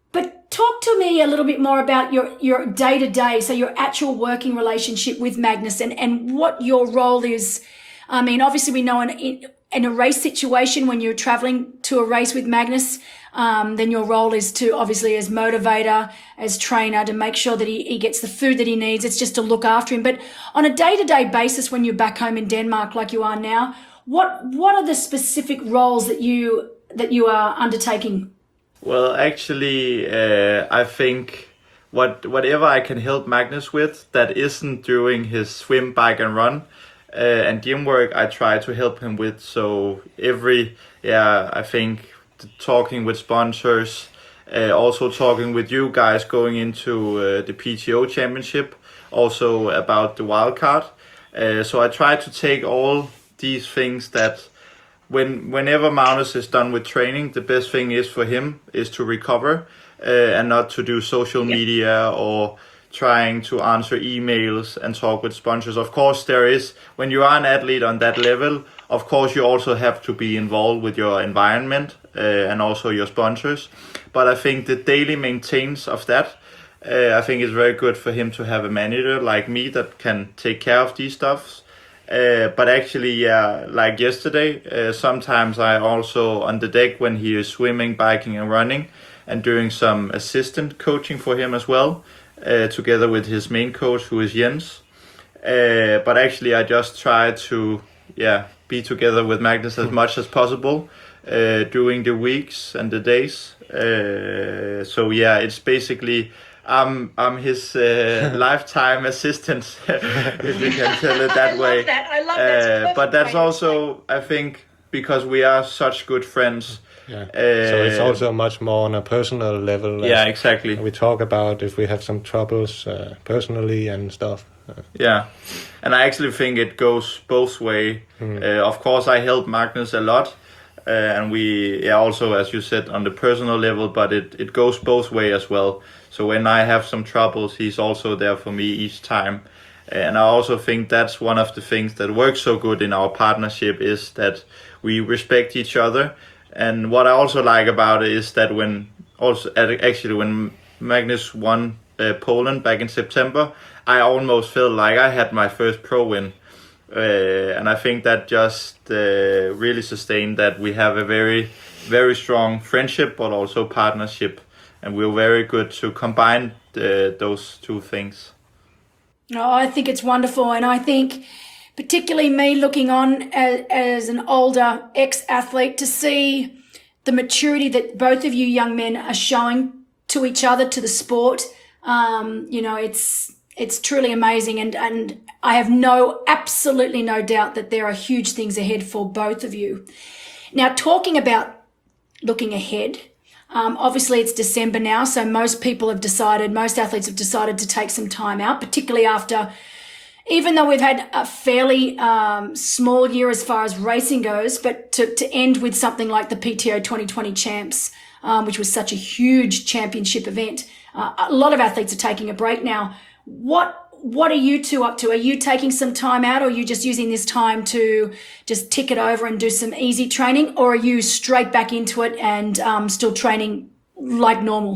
talk to me a little bit more about your, your day-to-day, so your actual working relationship with Magnus and, and what your role is. I mean, obviously we know in, in a race situation when you're traveling to a race with Magnus, um, then your role is to obviously as motivator, as trainer, to make sure that he, he gets the food that he needs. It's just to look after him. But on a day-to-day basis, when you're back home in Denmark like you are now, what what are the specific roles that you that you are undertaking?
Well, actually, uh, I think what whatever I can help Magnus with that isn't doing his swim, bike, and run, uh, and gym work, I try to help him with. So every, yeah, I think talking with sponsors, uh, also talking with you guys going into uh, the P T O championship, also about the wildcard. Uh, so I try to take all these things that when whenever Magnus is done with training, the best thing is for him is to recover uh, and not to do social media or trying to answer emails and talk with sponsors. Of course, there is, when you are an athlete on that level, of course you also have to be involved with your environment uh, and also your sponsors. But I think the daily maintenance of that, uh, I think is very good for him to have a manager like me that can take care of these stuffs. Uh, but actually, yeah, like yesterday, uh, sometimes I also on the deck when he is swimming, biking and running and doing some assistant coaching for him as well, uh, together with his main coach who is Jens. Uh, but actually I just try to, yeah, be together with Magnus as much as possible uh, during the weeks and the days. Uh, so yeah, it's basically... I'm I'm his uh, lifetime assistant, if you can tell it that
I
way.
Love that. I love that.
Uh, but that's also, I think, because we are such good friends.
Yeah.
Uh,
so it's also much more on a personal level.
Yeah, exactly.
We talk about if we have some troubles uh, personally and stuff. Uh,
yeah, and I actually think it goes both way.
Mm.
Uh, of course, I help Magnus a lot. Uh, and we yeah, also, as you said, on the personal level, but it, it goes both way as well. So when I have some troubles, he's also there for me each time. And I also think that's one of the things that works so good in our partnership is that we respect each other. And what I also like about it is that when also actually when Magnus won uh, Poland back in September, I almost felt like I had my first pro win. Uh, and I think that just uh, really sustained that we have a very, very strong friendship, but also partnership. And we're very good to combine the, those two things.
Oh, I think it's wonderful. And I think particularly me looking on as, as an older ex-athlete to see the maturity that both of you young men are showing to each other, to the sport. Um, you know, it's it's truly amazing. And, and I have no, absolutely no doubt that there are huge things ahead for both of you. Now, talking about looking ahead, Um, obviously, it's December now, so most people have decided, most athletes have decided to take some time out, particularly after, even though we've had a fairly um, small year as far as racing goes, but to, to end with something like the P T O twenty twenty Champs, um, which was such a huge championship event. Uh, a lot of athletes are taking a break now. What What are you two up to? Are you taking some time out, or are you just using this time to just tick it over and do some easy training, or are you straight back into it and um, still training like normal?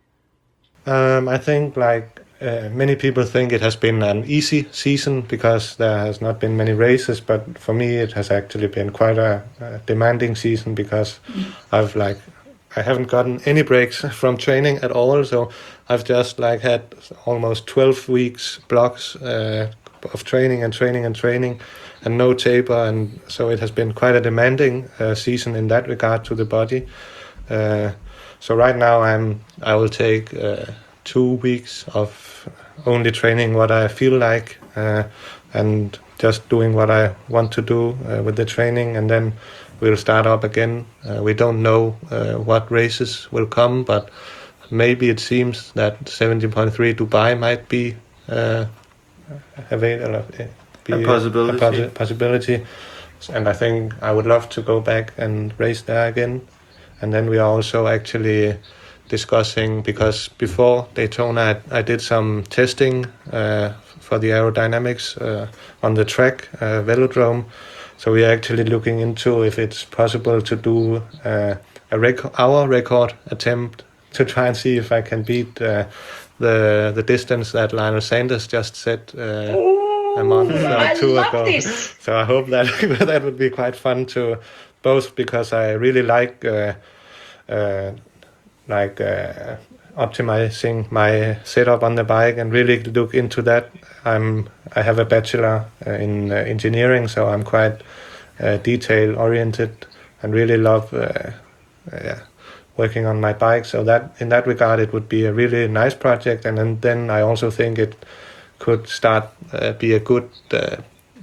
Um, I think like uh, many people think it has been an easy season because there has not been many races, but for me it has actually been quite a, a demanding season because mm. I've like I haven't gotten any breaks from training at all, so I've just like had almost twelve weeks blocks uh, of training and training and training and no taper, and so it has been quite a demanding uh, season in that regard to the body. Uh, so right now I'm I will take uh, two weeks of only training what I feel like uh, and just doing what I want to do uh, with the training, and then we'll start up again. Uh, we don't know uh, what races will come, but maybe it seems that seventeen point three Dubai might be uh, available. Be
a possibility.
A posi- possibility. And I think I would love to go back and race there again. And then we are also actually discussing, because before Daytona I, I did some testing uh, for the aerodynamics uh, on the track, uh, velodrome. So we are actually looking into if it's possible to do uh, a rec- our record attempt to try and see if I can beat uh, the the distance that Lionel Sanders just set uh, a month or
I
two
love
ago.
this.
So I hope that that would be quite fun to both, because I really like uh, uh, like uh, optimizing my setup on the bike and really look into that. I'm I have a bachelor uh, in uh, engineering, so I'm quite uh, detail oriented and really love uh, uh, yeah, working on my bike. So that in that regard, it would be a really nice project. And then, then I also think it could start uh, be a good uh,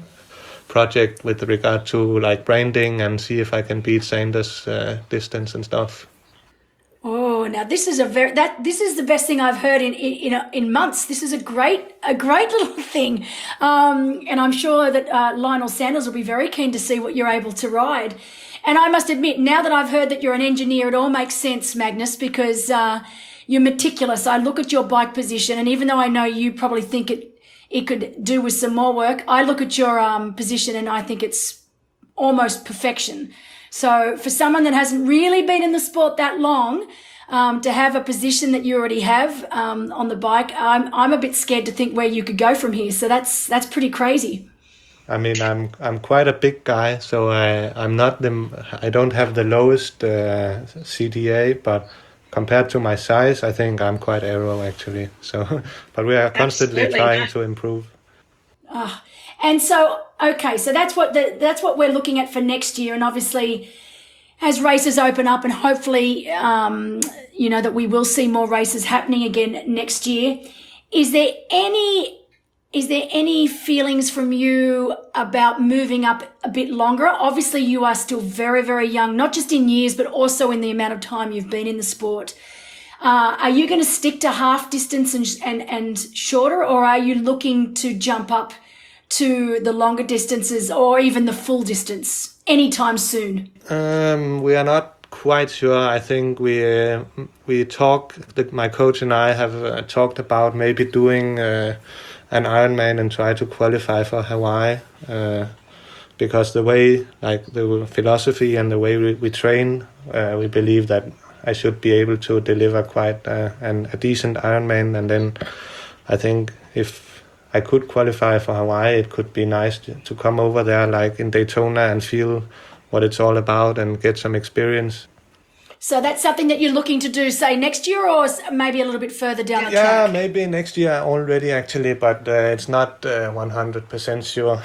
project with regard to like branding and see if I can beat Sanders uh, distance and stuff.
Oh, now this is a very that this is the best thing I've heard in in in, in months. This is a great a great little thing, um, and I'm sure that uh, Lionel Sanders will be very keen to see what you're able to ride. And I must admit, now that I've heard that you're an engineer, it all makes sense, Magnus, because uh, you're meticulous. I look at your bike position, and even though I know you probably think it it could do with some more work, I look at your um, position and I think it's almost perfection. So for someone that hasn't really been in the sport that long, um, to have a position that you already have um, on the bike, I'm I'm a bit scared to think where you could go from here. So that's that's pretty crazy.
I mean, I'm I'm quite a big guy, so I I'm not the I don't have the lowest uh, C D A, but compared to my size, I think I'm quite aero actually. So, but we are constantly
Absolutely.
trying to improve.
Ah, and so okay, so that's what the, that's what we're looking at for next year, and obviously, as races open up, and hopefully, um, you know that we will see more races happening again next year. Is there any is there any feelings from you about moving up a bit longer? Obviously, you are still very very young, not just in years, but also in the amount of time you've been in the sport. Uh, are you going to stick to half distance and, and, and shorter, or are you looking to jump up to the longer distances or even the full distance anytime soon?
Um, we are not quite sure. I think we uh, we talk. The, my coach and I have uh, talked about maybe doing uh, an Ironman and try to qualify for Hawaii, uh, because the way, like the philosophy and the way we, we train, uh, we believe that I should be able to deliver quite uh, an, a decent Ironman. And then I think if I could qualify for Hawaii, it could be nice to, to come over there like in Daytona and feel what it's all about and get some experience.
So that's something that you're looking to do, say, next year, or maybe a little bit further down the
Yeah,
track?
maybe next year already actually, but uh, it's not uh, one hundred percent sure.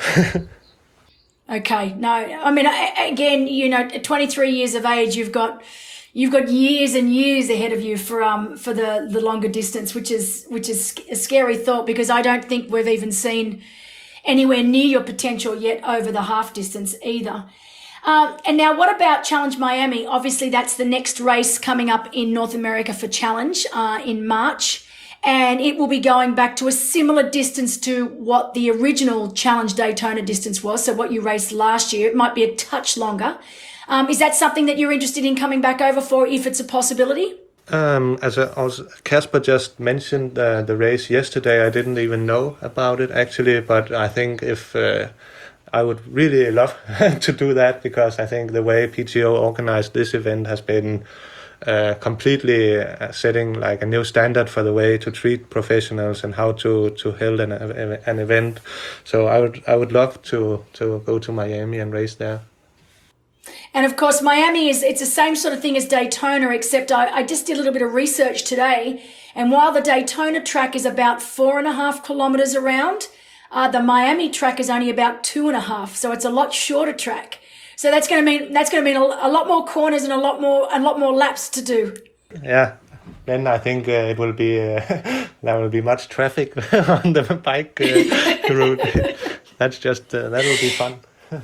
Okay, no, I mean, I- again, you know, at twenty-three years of age, you've got you've got years and years ahead of you for um for the the longer distance, which is which is a scary thought, because I don't think we've even seen anywhere near your potential yet over the half distance either. Um, and now, what about Challenge Miami? Obviously, that's the next race coming up in North America for Challenge uh, in March. And it will be going back to a similar distance to what the original Challenge Daytona distance was. So what you raced last year, it might be a touch longer. Um, is that something that you're interested in coming back over for, if it's a possibility?
Um, as a, as Casper just mentioned uh, the race yesterday, I didn't even know about it actually, but I think if uh, I would really love to do that, because I think the way P T O organized this event has been uh, completely uh, setting like a new standard for the way to treat professionals and how to to hold an an event. So I would I would love to to go to Miami and race there.
And of course, Miami is, it's the same sort of thing as Daytona, except I, I just did a little bit of research today. And while the Daytona track is about four and a half kilometers around, uh, the Miami track is only about two and a half. So it's a lot shorter track. So that's going to mean, that's going to mean a, a lot more corners and a lot more, a lot more laps to do.
Yeah. Then I think uh, it will be, uh, there will be much traffic on the bike uh, route. That's just, uh, that will be fun.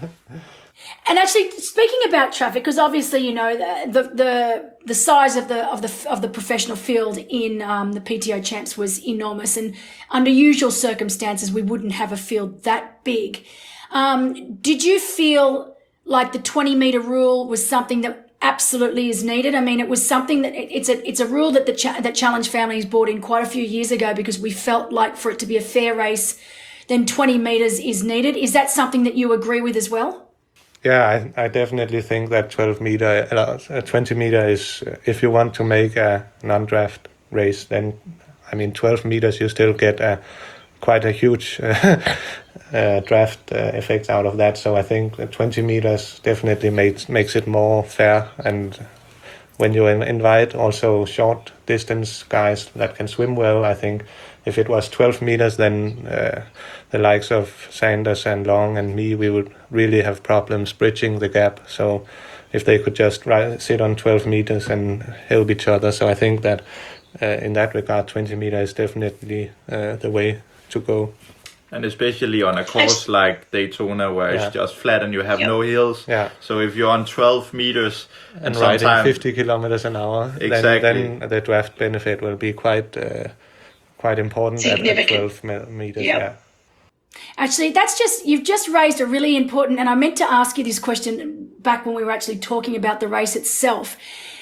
And actually, speaking about traffic, because obviously, you know, the the the size of the of the of the professional field in um, the P T O Champs was enormous, and under usual circumstances, we wouldn't have a field that big. Um, did you feel like the twenty meter rule was something that absolutely is needed? I mean, it was something that it's a it's a rule that the cha- that Challenge families brought in quite a few years ago, because we felt like for it to be a fair race, then twenty meters is needed. Is that something that you agree with as well?
Yeah, I, I definitely think that twelve meter, uh, twenty meter is, uh, if you want to make a non-draft race, then, I mean, twelve meters, you still get a quite a huge uh, uh, draft uh, effect out of that. So I think that twenty meters definitely makes makes it more fair. And when you in- invite also short distance guys that can swim well, I think if it was twelve meters, then uh, the likes of Sanders and Long and me, we would really have problems bridging the gap. So if they could just ri- sit on twelve meters and help each other. So I think that uh, in that regard, twenty meters is definitely uh, the way to go.
And especially on a course like Daytona where
Yeah.
it's just flat and you have
Yep.
no hills.
Yeah.
So if you're on twelve meters and,
And riding
sometime-
fifty kilometers an hour,
Exactly.
then, then the draft benefit will be quite uh, quite important at, at
Significant.
twelve me- meters.
Yep.
Yeah.
Actually, that's just, you've just raised a really important, and I meant to ask you this question back when we were actually talking about the race itself.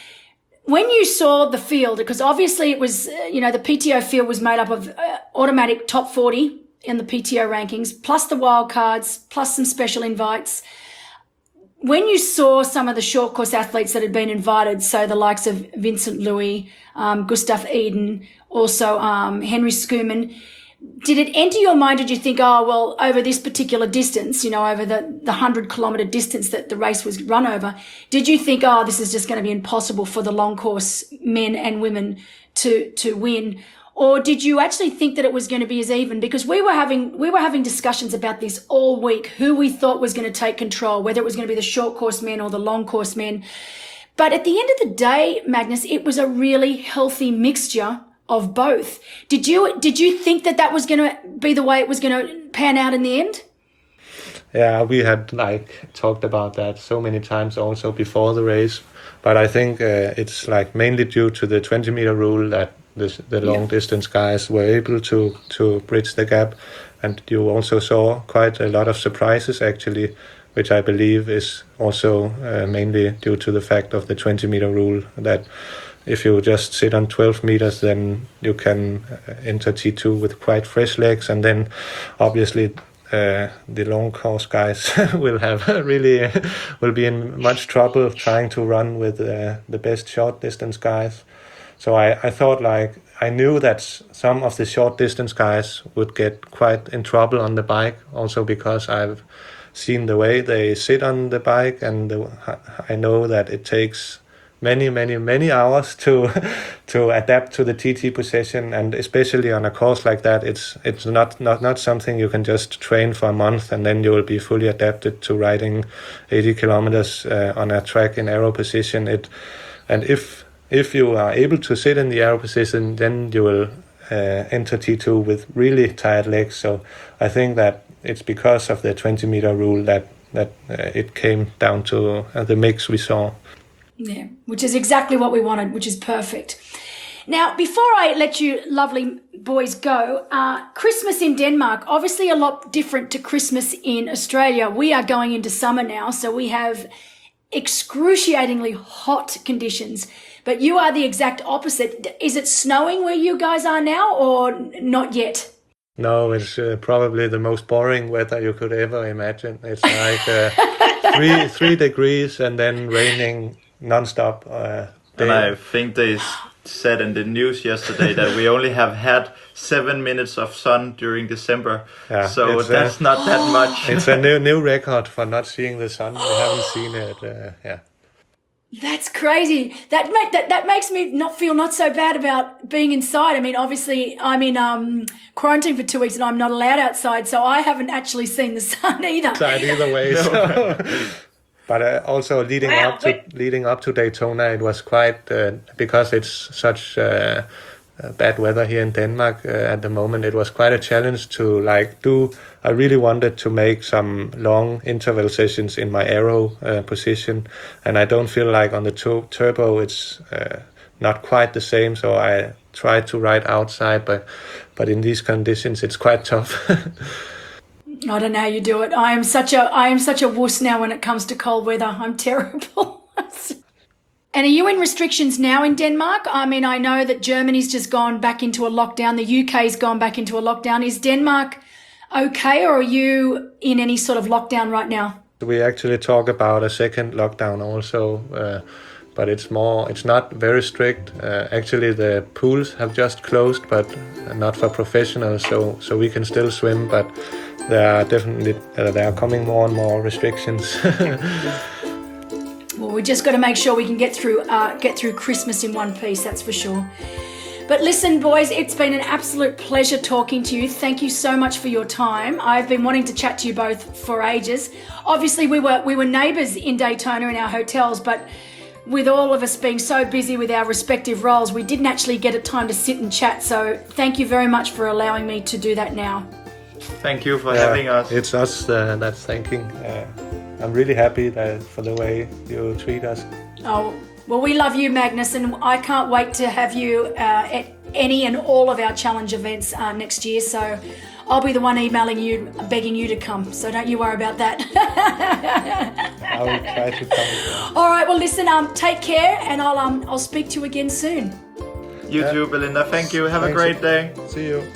When you saw the field, because obviously it was, uh, you know, the P T O field was made up of uh, automatic top forty in the P T O rankings, plus the wild cards, plus some special invites. When you saw some of the short course athletes that had been invited, so the likes of Vincent Louis, um, Gustav Eden, also um, Henry Skuman, did it enter your mind? Did you think, oh, well, over this particular distance, you know, over the, the hundred kilometre distance that the race was run over, did you think, oh, this is just going to be impossible for the long course men and women to, to win? Or did you actually think that it was going to be as even? Because we were having, we were having discussions about this all week, who we thought was going to take control, whether it was going to be the short course men or the long course men. But at the end of the day, Magnus, it was a really healthy mixture of both. Did you did you think that that was going to be the way it was going to pan out in the end?
Yeah, we had like talked about that so many times also before the race, but I think uh, it's like mainly due to the twenty meter rule that this, the long
Yeah.
distance guys were able to to bridge the gap, and you also saw quite a lot of surprises actually, which I believe is also uh, mainly due to the fact of the twenty meter rule, that if you just sit on twelve meters, then you can uh, enter T two with quite fresh legs, and then obviously uh, the long course guys will have really will be in much trouble trying to run with uh, the best short distance guys. So I, I thought like I knew that s- some of the short distance guys would get quite in trouble on the bike, also because I've seen the way they sit on the bike, and the, I know that it takes many, many, many hours to to adapt to the T T position, and especially on a course like that, it's it's not, not, not something you can just train for a month and then you will be fully adapted to riding eighty kilometers uh, on a track in aero position. It and if if you are able to sit in the aero position, then you will uh, enter T two with really tired legs. So I think that it's because of the twenty meter rule that that uh, it came down to uh, the mix we saw.
Yeah, which is exactly what we wanted, which is perfect. Now, before I let you lovely boys go, uh, Christmas in Denmark, obviously a lot different to Christmas in Australia. We are going into summer now, so we have excruciatingly hot conditions, but you are the exact opposite. Is it snowing where you guys are now or not yet?
No, it's uh, probably the most boring weather you could ever imagine. It's like uh, three three degrees and then raining nonstop. Uh,
And
day.
I think they s- said in the news yesterday that we only have had seven minutes of sun during December.
Yeah,
so
it's, uh,
that's not that much.
It's a new new record for not seeing the sun. We haven't seen it. Uh, yeah.
That's crazy. That, make, that that makes me not feel not so bad about being inside. I mean, obviously, I'm in um, quarantine for two weeks and I'm not allowed outside, so I haven't actually seen the sun either.
Side either way. So. But uh, also leading
Wow,
up to
wait.
leading up to Daytona, it was quite uh, because it's such uh, uh, bad weather here in Denmark uh, at the moment. It was quite a challenge to like do. I really wanted to make some long interval sessions in my aero uh, position, and I don't feel like on the tu- turbo it's uh, not quite the same. So I tried to ride outside, but but in these conditions it's quite tough.
I don't know how you do it. I am such a I am such a wuss now when it comes to cold weather. I'm terrible. And are you in restrictions now in Denmark? I mean, I know that Germany's just gone back into a lockdown. The U K's gone back into a lockdown. Is Denmark okay, or are you in any sort of lockdown right now?
We actually talk about a second lockdown also, uh, but it's more, it's not very strict. Uh, actually, the pools have just closed, but not for professionals, so so we can still swim, but there are definitely, uh, there are coming more and more restrictions.
Well, we just got to make sure we can get through uh, get through Christmas in one piece, that's for sure. But listen, boys, it's been an absolute pleasure talking to you. Thank you so much for your time. I've been wanting to chat to you both for ages. Obviously, we were we were neighbours in Daytona in our hotels, but with all of us being so busy with our respective roles, we didn't actually get a time to sit and chat. So thank you very much for allowing me to do that now.
Thank you for
Yeah,
having us.
It's us uh, that's thanking. Uh, I'm really happy that for the way you treat us.
Oh, well, we love you, Magnus, and I can't wait to have you uh, at any and all of our challenge events uh, next year. So I'll be the one emailing you, begging you to come. So don't you worry about that.
I will try to come.
All right. Well, listen. Um, take care, and I'll um, I'll speak to you again soon.
You
Yeah.
too, Belinda. Thank you. Have
Thanks.
a great day.
See you.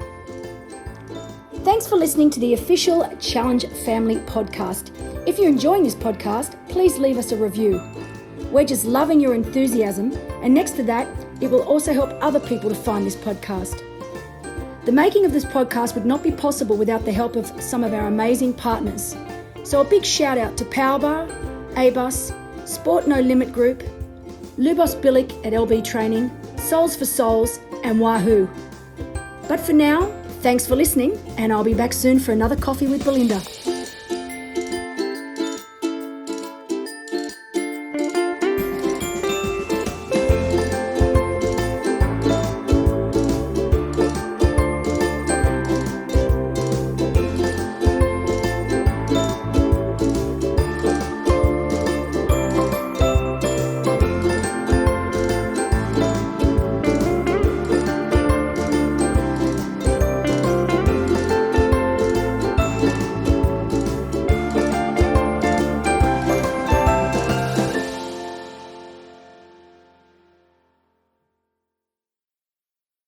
Thanks for listening to the official Challenge Family podcast. If you're enjoying this podcast, please leave us a review. We're just loving your enthusiasm, and next to that, it will also help other people to find this podcast. The making of this podcast would not be possible without the help of some of our amazing partners. So a big shout out to Powerbar, A-Bus, Sport No Limit Group, Lubos Bilic at L B Training, Souls for Souls, and Wahoo. But for now, thanks for listening, and I'll be back soon for another Coffee with Belinda.